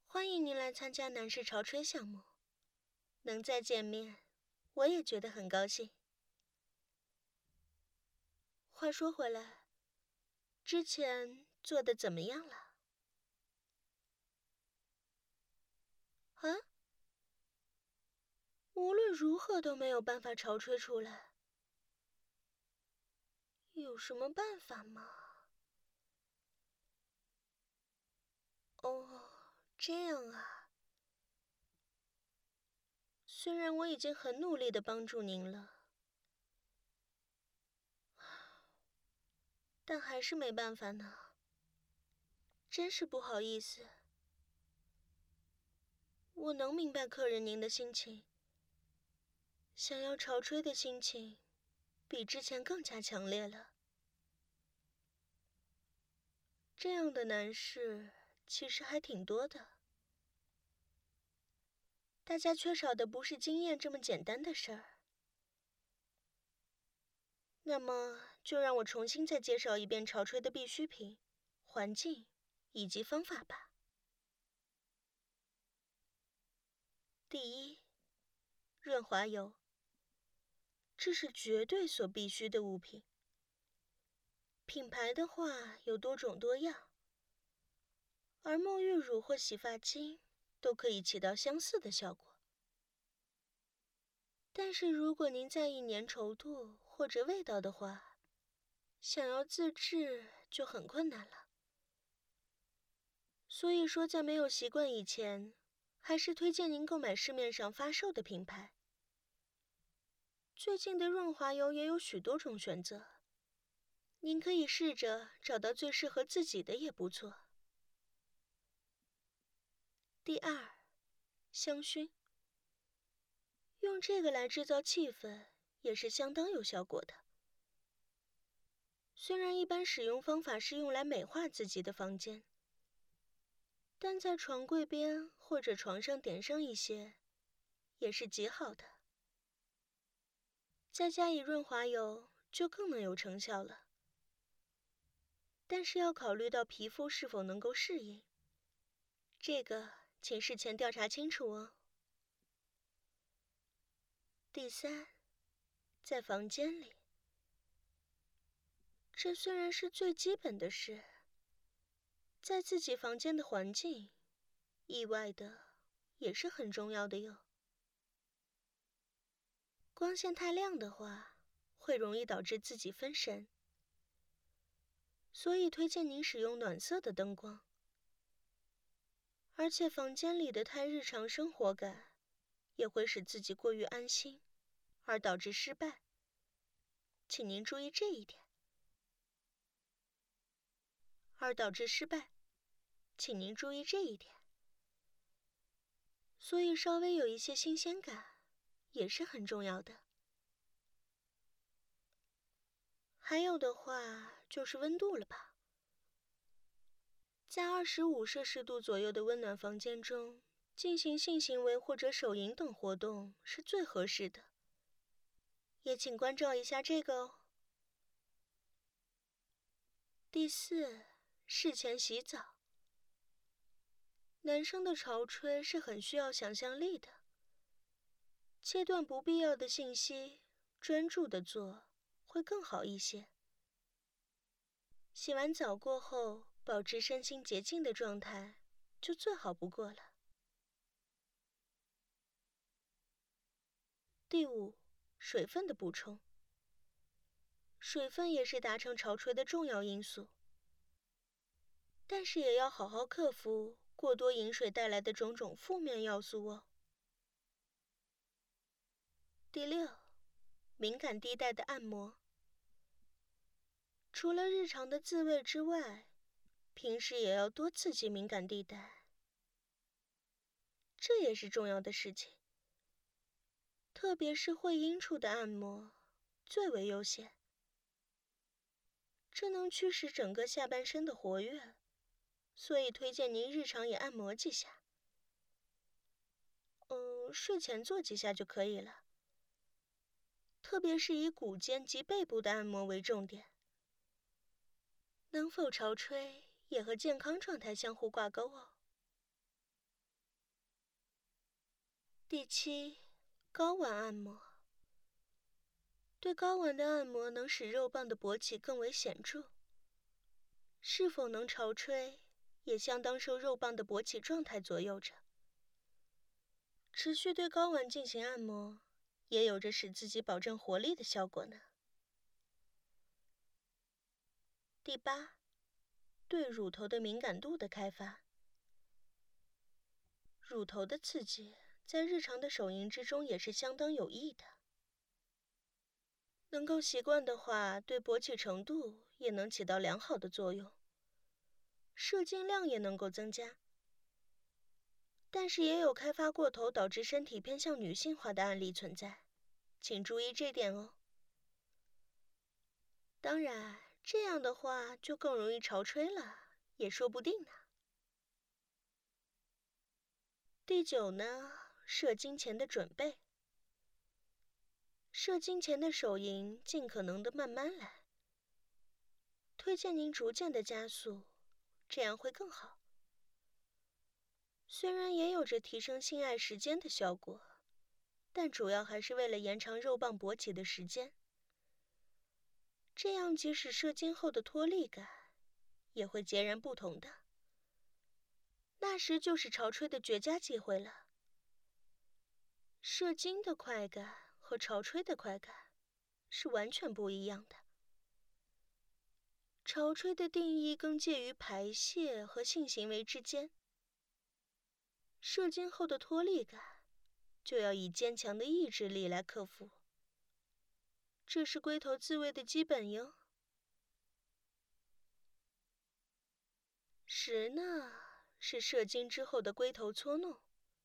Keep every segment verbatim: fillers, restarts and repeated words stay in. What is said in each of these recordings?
欢迎您来参加男士潮吹项目，能再见面，我也觉得很高兴。话说回来，之前做的怎么样了？啊？无论如何都没有办法潮吹出来，有什么办法吗？哦，这样啊。虽然我已经很努力地帮助您了，但还是没办法呢。真是不好意思。我能明白客人您的心情，想要潮吹的心情比之前更加强烈了。这样的男士其实还挺多的，大家缺少的不是经验这么简单的事儿。那么就让我重新再介绍一遍潮吹的必需品、环境以及方法吧。第一，润滑油，这是绝对所必须的物品。品牌的话有多种多样，而沐浴乳或洗发精都可以起到相似的效果。但是如果您在意粘稠度或者味道的话，想要自制就很困难了。所以说在没有习惯以前，还是推荐您购买市面上发售的品牌。最近的润滑油也有许多种选择，您可以试着找到最适合自己的也不错。第二，香薰，用这个来制造气氛也是相当有效果的。虽然一般使用方法是用来美化自己的房间，但在床柜边或者床上点上一些，也是极好的。再加以润滑油，就更能有成效了。但是要考虑到皮肤是否能够适应，这个请事前调查清楚哦。第三，在房间里，这虽然是最基本的事，在自己房间的环境，意外的也是很重要的哟。光线太亮的话，会容易导致自己分神，所以推荐您使用暖色的灯光。而且房间里的太日常生活感，也会使自己过于安心，而导致失败。请您注意这一点。而导致失败，请您注意这一点。所以稍微有一些新鲜感，也是很重要的。还有的话就是温度了吧。在二十五摄氏度左右的温暖房间中，进行性行为或者手淫等活动是最合适的。也请关照一下这个哦。第四，事前洗澡。男生的潮吹是很需要想象力的，切断不必要的信息，专注的做会更好一些。洗完澡过后，保持身心洁净的状态，就最好不过了。第五，水分的补充。水分也是达成潮吹的重要因素，但是也要好好克服过多饮水带来的种种负面要素哦。第六，敏感地带的按摩。除了日常的自慰之外，平时也要多刺激敏感地带，这也是重要的事情。特别是会阴处的按摩最为优先，这能驱使整个下半身的活跃，所以推荐您日常也按摩几下。嗯，睡前做几下就可以了。特别是以骨尖及背部的按摩为重点。能否潮吹也和健康状态相互挂钩哦。 第七，睾丸按摩。对睾丸的按摩能使肉棒的勃起更为显著，是否能潮吹，也相当受肉棒的勃起状态左右着。持续对睾丸进行按摩，也有着使自己保证活力的效果呢。第八，对乳头的敏感度的开发。乳头的刺激在日常的手淫之中也是相当有益的。能够习惯的话，对勃起程度也能起到良好的作用，射精量也能够增加。但是也有开发过头导致身体偏向女性化的案例存在，请注意这点哦。当然，这样的话就更容易潮吹了，也说不定呢。第九呢，射精前的准备。射精前的手淫尽可能的慢慢来，推荐您逐渐的加速，这样会更好。虽然也有着提升性爱时间的效果，但主要还是为了延长肉棒勃起的时间。这样即使射精后的脱力感也会截然不同的，那时就是潮吹的绝佳机会了。射精的快感和潮吹的快感是完全不一样的。潮吹的定义更介于排泄和性行为之间，射精后的脱力感就要以坚强的意志力来克服，这是龟头自慰的基本哟。十呢，是射精之后的龟头搓弄。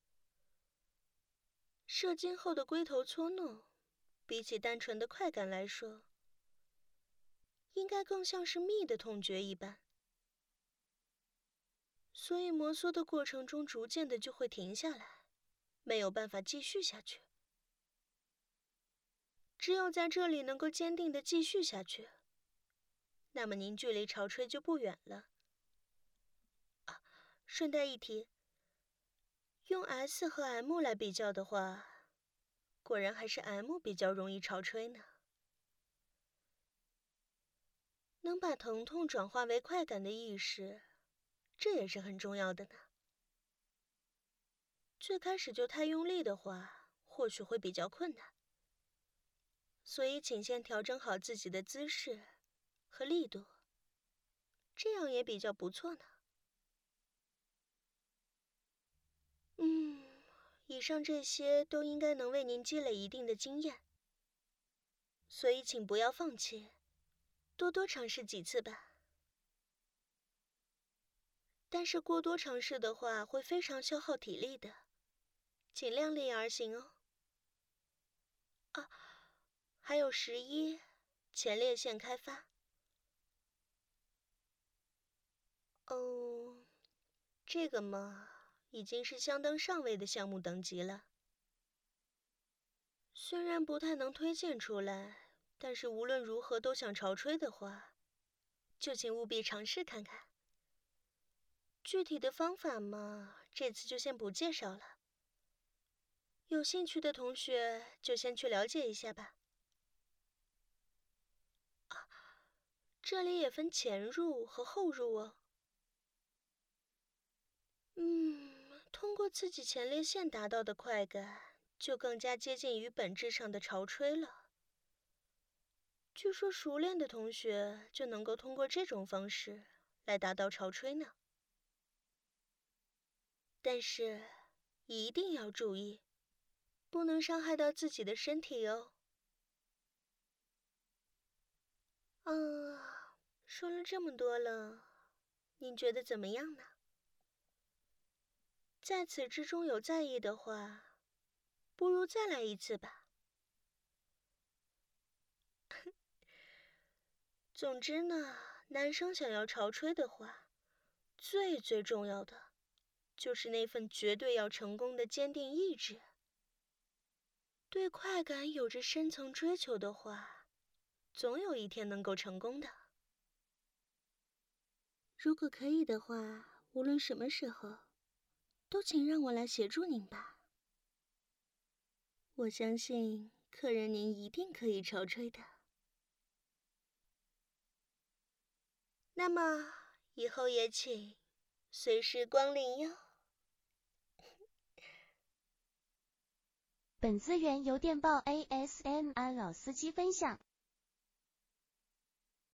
射精后的龟头搓弄，比起单纯的快感来说，应该更像是蜜的痛觉一般，所以摩挲的过程中逐渐的就会停下来，没有办法继续下去。只有在这里能够坚定的继续下去，那么您距离潮吹就不远了。啊，顺带一提，用 S 和 M 来比较的话，果然还是 M 比较容易潮吹呢。能把疼痛转化为快感的意识，这也是很重要的呢。最开始就太用力的话，或许会比较困难，所以请先调整好自己的姿势和力度，这样也比较不错呢。嗯，以上这些都应该能为您积累一定的经验，所以请不要放弃，多多尝试几次吧。但是过多尝试的话，会非常消耗体力的，尽量力而行哦。啊，还有十一，前列腺开发。哦，这个嘛，已经是相当上位的项目等级了。虽然不太能推荐出来，但是无论如何都想潮吹的话，就请务必尝试看看。具体的方法嘛，这次就先不介绍了。有兴趣的同学就先去了解一下吧。啊，这里也分前入和后入哦。嗯，通过刺激前列腺达到的快感，就更加接近于本质上的潮吹了。据说熟练的同学就能够通过这种方式来达到潮吹呢。但是一定要注意，不能伤害到自己的身体哦。嗯，说了这么多了，您觉得怎么样呢？在此之中有在意的话，不如再来一次吧。总之呢，男生想要潮吹的话，最最重要的就是那份绝对要成功的坚定意志。对快感有着深层追求的话，总有一天能够成功的。如果可以的话，无论什么时候，都请让我来协助您吧。 我相信客人您一定可以潮吹的。那么以后也请随时光临哟。 本资源由电报 A S M R 老司机分享。